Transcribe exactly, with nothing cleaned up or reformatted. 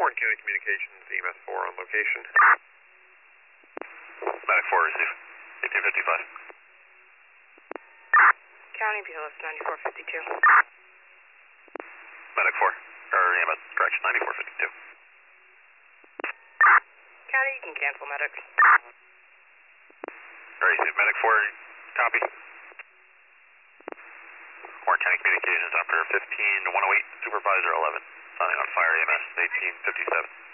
Warren County Communications, E M S four on location. Medic four, receive. eighteen fifty-five. County, B L S ninety-four fifty-two. Medic four, or E M S, correction, ninety-four fifty-two. County, you can cancel medic. Receive, Medic four, copy. Warren County Communications, operator fifteen one oh eight, supervisor eleven. Signing on fire, E M S eighteen fifty-seven.